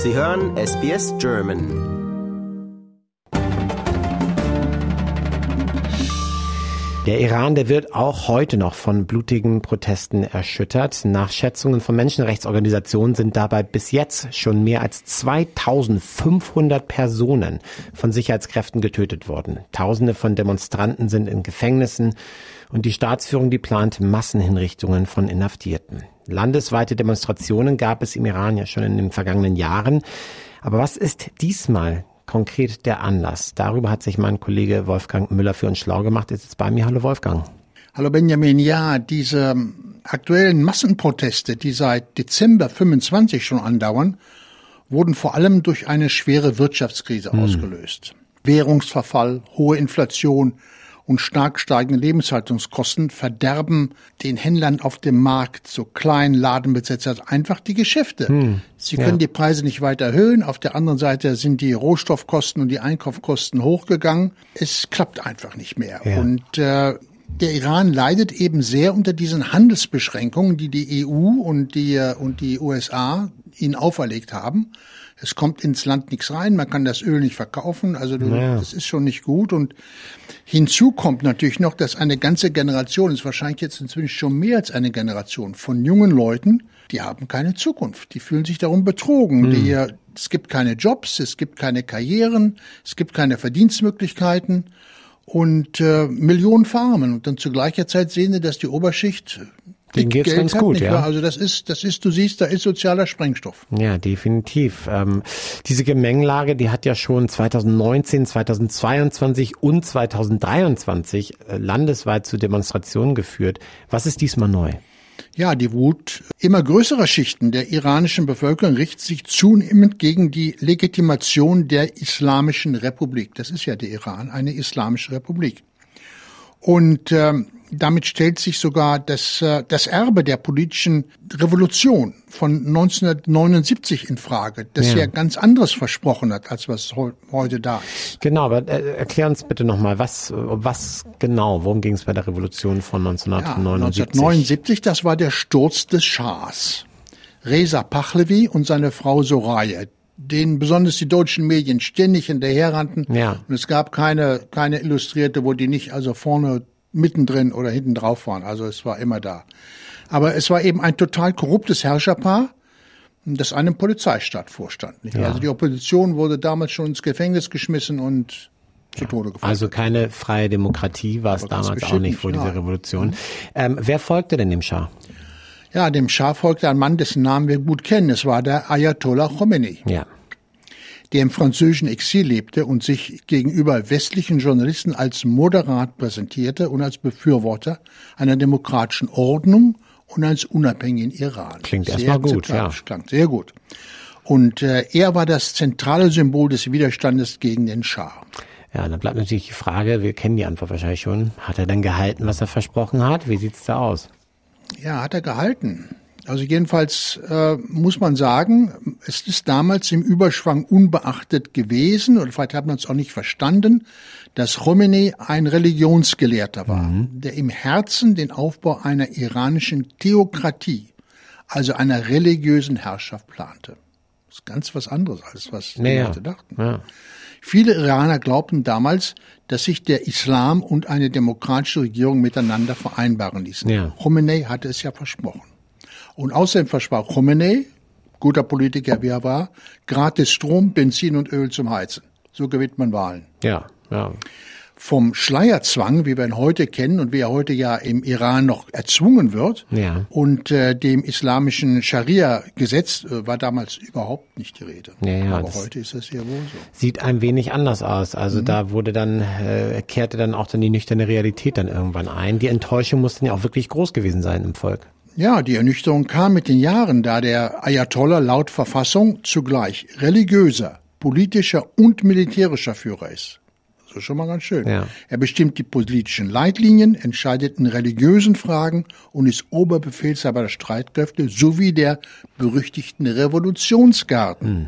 Sie hören SBS German. Der Iran, der wird auch heute noch von blutigen Protesten erschüttert. Nach Schätzungen von Menschenrechtsorganisationen sind dabei bis jetzt schon mehr als 2500 Personen von Sicherheitskräften getötet worden. Tausende von Demonstranten sind in Gefängnissen und die Staatsführung, die plant Massenhinrichtungen von Inhaftierten. Landesweite Demonstrationen gab es im Iran ja schon in den vergangenen Jahren. Aber was ist diesmal konkret der Anlass? Darüber hat sich mein Kollege Wolfgang Müller für uns schlau gemacht. Ist jetzt bei mir. Hallo Wolfgang. Hallo Benjamin. Ja, diese aktuellen Massenproteste, die seit Dezember 25 schon andauern, wurden vor allem durch eine schwere Wirtschaftskrise ausgelöst. Währungsverfall, hohe Inflation und stark steigende Lebenshaltungskosten verderben den Händlern auf dem Markt, so kleinen Ladenbesitzern, einfach die Geschäfte. Sie können die Preise nicht weiter erhöhen. Auf der anderen Seite sind die Rohstoffkosten und die Einkaufskosten hochgegangen. Es klappt einfach nicht mehr. Ja. Und der Iran leidet eben sehr unter diesen Handelsbeschränkungen, die die EU und die USA ihnen auferlegt haben. Es kommt ins Land nichts rein, man kann das Öl nicht verkaufen, also das ist schon nicht gut. Und hinzu kommt natürlich noch, dass eine ganze Generation, ist wahrscheinlich jetzt inzwischen schon mehr als eine Generation von jungen Leuten, die haben keine Zukunft, die fühlen sich darum betrogen. Es gibt keine Jobs, es gibt keine Karrieren, es gibt keine Verdienstmöglichkeiten und Millionen verarmen. Und dann zu gleicher Zeit sehen sie, dass die Oberschicht denen geht's Geld ganz gut, ja. Also das ist, du siehst, da ist sozialer Sprengstoff. Ja, definitiv. Diese Gemengelage, die hat ja schon 2019, 2022 und 2023 landesweit zu Demonstrationen geführt. Was ist diesmal neu? Ja, die Wut immer größerer Schichten der iranischen Bevölkerung richtet sich zunehmend gegen die Legitimation der Islamischen Republik. Das ist ja der Iran, eine islamische Republik. Und damit stellt sich sogar das Erbe der politischen Revolution von 1979 in Frage, das ja ganz anderes versprochen hat, als was heute da ist. Genau, aber erklär uns bitte nochmal, was genau, worum ging es bei der Revolution von 1979? Ja, 1979, das war der Sturz des Schahs. Reza Pahlavi und seine Frau Soraya, denen besonders die deutschen Medien ständig hinterherrannten. Ja. Und es gab keine Illustrierte, wo die nicht also vorne, mittendrin oder hinten drauf waren. Also es war immer da. Aber es war eben ein total korruptes Herrscherpaar, das einem Polizeistaat vorstand. Nicht? Ja. Also die Opposition wurde damals schon ins Gefängnis geschmissen und zu Tode gefoltert. Also keine freie Demokratie war es damals auch nicht vor dieser Revolution. Wer folgte denn dem Schah? Ja, dem Schah folgte ein Mann, dessen Namen wir gut kennen. Es war der Ayatollah Khomeini. Ja. Der im französischen Exil lebte und sich gegenüber westlichen Journalisten als moderat präsentierte und als Befürworter einer demokratischen Ordnung und eines unabhängigen Iran. Klingt erstmal gut, ja. Klingt sehr gut. Und er war das zentrale Symbol des Widerstandes gegen den Schah. Ja, dann bleibt natürlich die Frage, wir kennen die Antwort wahrscheinlich schon. Hat er denn gehalten, was er versprochen hat? Wie sieht's da aus? Ja, hat er gehalten. Also jedenfalls muss man sagen, es ist damals im Überschwang unbeachtet gewesen, oder vielleicht hat man es auch nicht verstanden, dass Khomeini ein Religionsgelehrter war, der im Herzen den Aufbau einer iranischen Theokratie, also einer religiösen Herrschaft plante. Das ist ganz was anderes, als was die Leute dachten. Ja. Viele Iraner glaubten damals, dass sich der Islam und eine demokratische Regierung miteinander vereinbaren ließen. Ja. Khomeini hatte es ja versprochen. Und außerdem versprach Khomeini, guter Politiker wie er war, gratis Strom, Benzin und Öl zum Heizen. So gewinnt man Wahlen. Ja, ja. Vom Schleierzwang, wie wir ihn heute kennen und wie er heute ja im Iran noch erzwungen wird, und dem islamischen Scharia-Gesetz war damals überhaupt nicht die Rede. Ja, aber heute ist das ja wohl so. Sieht ein wenig anders aus. Also da wurde dann, kehrte dann auch die nüchterne Realität dann irgendwann ein. Die Enttäuschung muss dann ja auch wirklich groß gewesen sein im Volk. Ja, die Ernüchterung kam mit den Jahren, da der Ayatollah laut Verfassung zugleich religiöser, politischer und militärischer Führer ist. Das ist schon mal ganz schön. Ja. Er bestimmt die politischen Leitlinien, entscheidet in religiösen Fragen und ist Oberbefehlshaber der Streitkräfte sowie der berüchtigten Revolutionsgarden,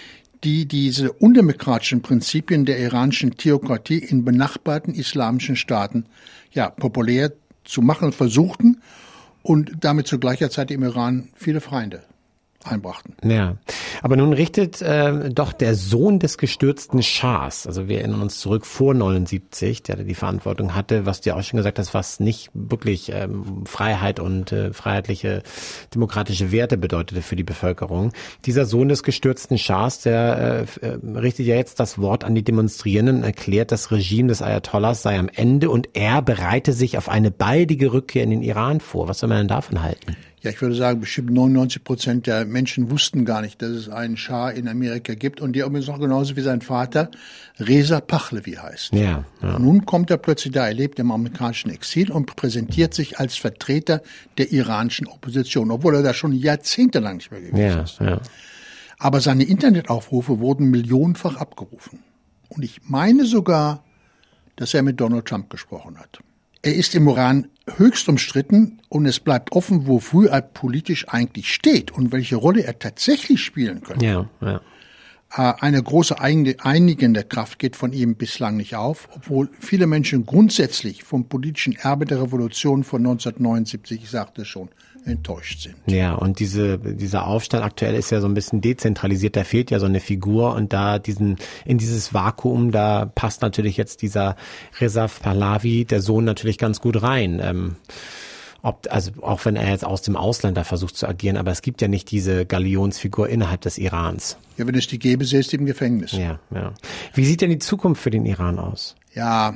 die diese undemokratischen Prinzipien der iranischen Theokratie in benachbarten islamischen Staaten populär zu machen versuchten und damit zu gleicher Zeit im Iran viele Feinde einbrachten. Ja, aber nun richtet doch der Sohn des gestürzten Schahs, also wir erinnern uns zurück vor 79, der die Verantwortung hatte, was du auch schon gesagt hast, was nicht wirklich Freiheit und freiheitliche demokratische Werte bedeutete für die Bevölkerung. Dieser Sohn des gestürzten Schahs, der richtet ja jetzt das Wort an die Demonstrierenden und erklärt, das Regime des Ayatollahs sei am Ende und er bereite sich auf eine baldige Rückkehr in den Iran vor. Was soll man denn davon halten? Ja, ich würde sagen, bestimmt 99% der Menschen wussten gar nicht, dass es einen Schah in Amerika gibt und der übrigens auch genauso wie sein Vater Reza Pahlavi heißt. Ja. Nun kommt er plötzlich da, er lebt im amerikanischen Exil und präsentiert sich als Vertreter der iranischen Opposition, obwohl er da schon jahrzehntelang nicht mehr gewesen ist. Ja. Aber seine Internetaufrufe wurden millionenfach abgerufen. Und ich meine sogar, dass er mit Donald Trump gesprochen hat. Er ist im Iran höchst umstritten und es bleibt offen, wofür er politisch eigentlich steht und welche Rolle er tatsächlich spielen könnte. Ja. Eine große einigende Kraft geht von ihm bislang nicht auf, obwohl viele Menschen grundsätzlich vom politischen Erbe der Revolution von 1979, ich sagte schon, enttäuscht sind. Ja, und dieser Aufstand aktuell ist ja so ein bisschen dezentralisiert, da fehlt ja so eine Figur und in dieses Vakuum, da passt natürlich jetzt dieser Reza Pahlavi, der Sohn, natürlich ganz gut rein. Also auch wenn er jetzt aus dem Ausland da versucht zu agieren, aber es gibt ja nicht diese Galionsfigur innerhalb des Irans. Ja, wenn es die gäbe, sähe es im Gefängnis. Ja. Wie sieht denn die Zukunft für den Iran aus? Ja,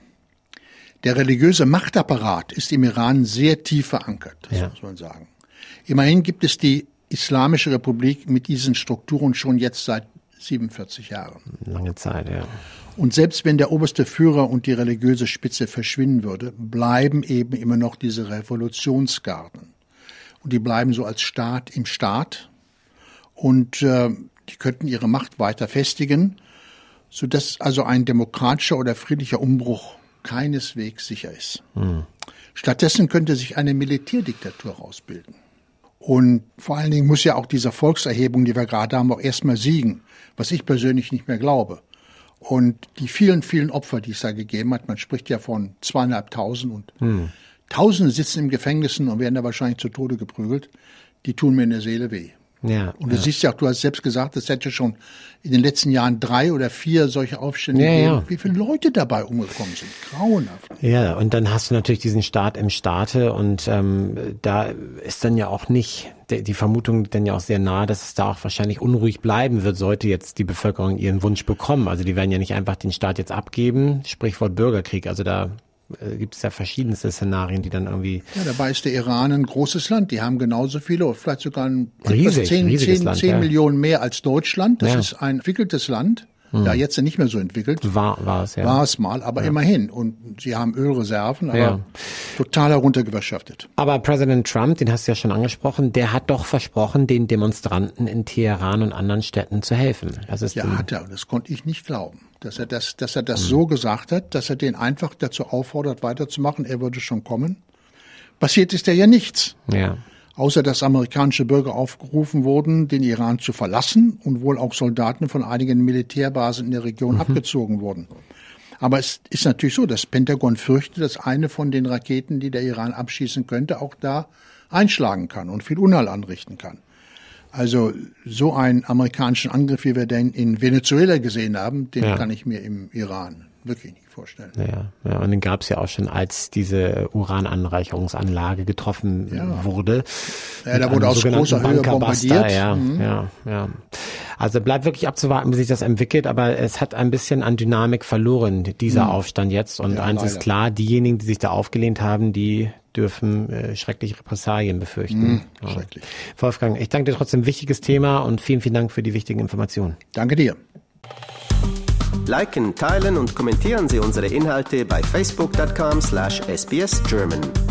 der religiöse Machtapparat ist im Iran sehr tief verankert, das muss man sagen. Immerhin gibt es die Islamische Republik mit diesen Strukturen schon jetzt seit 47 Jahren. Lange Zeit, ja. Und selbst wenn der oberste Führer und die religiöse Spitze verschwinden würde, bleiben eben immer noch diese Revolutionsgarden. Und die bleiben so als Staat im Staat. Und die könnten ihre Macht weiter festigen, sodass also ein demokratischer oder friedlicher Umbruch keineswegs sicher ist. Stattdessen könnte sich eine Militärdiktatur herausbilden. Und vor allen Dingen muss ja auch diese Volkserhebung, die wir gerade haben, auch erstmal siegen, was ich persönlich nicht mehr glaube. Und die vielen, vielen Opfer, die es da gegeben hat, man spricht ja von 2.500 und Tausende sitzen im Gefängnissen und werden da wahrscheinlich zu Tode geprügelt, die tun mir in der Seele weh. Ja, und du siehst ja auch, du hast selbst gesagt, es hätte schon in den letzten Jahren 3 oder 4 solche Aufstände gegeben. Wie viele Leute dabei umgekommen sind. Grauenhaft. Ja, und dann hast du natürlich diesen Staat im Staate und da ist dann ja auch nicht, die Vermutung dann ja auch sehr nahe, dass es da auch wahrscheinlich unruhig bleiben wird, sollte jetzt die Bevölkerung ihren Wunsch bekommen. Also die werden ja nicht einfach den Staat jetzt abgeben, Sprichwort Bürgerkrieg, also da gibt es ja verschiedenste Szenarien, die dann irgendwie... Ja, dabei ist der Iran ein großes Land. Die haben genauso viele, vielleicht sogar riesiges 10 Millionen mehr als Deutschland. Das ist ein entwickeltes Land. Ja, jetzt nicht mehr so entwickelt. War es, ja. War es mal, aber immerhin. Und sie haben Ölreserven, aber total heruntergewirtschaftet. Aber Präsident Trump, den hast du ja schon angesprochen, der hat doch versprochen, den Demonstranten in Teheran und anderen Städten zu helfen. Das ist hat er. Und das konnte ich nicht glauben. Dass er das so gesagt hat, dass er den einfach dazu auffordert, weiterzumachen. Er würde schon kommen. Passiert ist ja nichts. Ja. Außer dass amerikanische Bürger aufgerufen wurden, den Iran zu verlassen und wohl auch Soldaten von einigen Militärbasen in der Region abgezogen wurden. Aber es ist natürlich so, das Pentagon fürchtet, dass eine von den Raketen, die der Iran abschießen könnte, auch da einschlagen kann und viel Unheil anrichten kann. Also so einen amerikanischen Angriff, wie wir den in Venezuela gesehen haben, den kann ich mir im Iran wirklich nicht vorstellen. Ja, und den gab es ja auch schon, als diese Urananreicherungsanlage getroffen wurde. Ja, da wurde aus großer Höhe bombardiert. Ja. Also bleibt wirklich abzuwarten, wie sich das entwickelt, aber es hat ein bisschen an Dynamik verloren, dieser Aufstand jetzt. Und eins ist klar, diejenigen, die sich da aufgelehnt haben, die dürfen schreckliche Repressalien befürchten. Schrecklich. Wolfgang, ich danke dir trotzdem, wichtiges Thema und vielen, vielen Dank für die wichtigen Informationen. Danke dir. Liken, teilen und kommentieren Sie unsere Inhalte bei facebook.com/sbsgerman.